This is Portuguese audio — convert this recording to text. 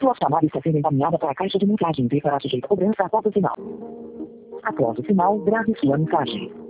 Sua chamada está sendo encaminhada para a caixa de mensagens e será sujeita a cobrança após o sinal. Após o sinal, grave sua mensagem.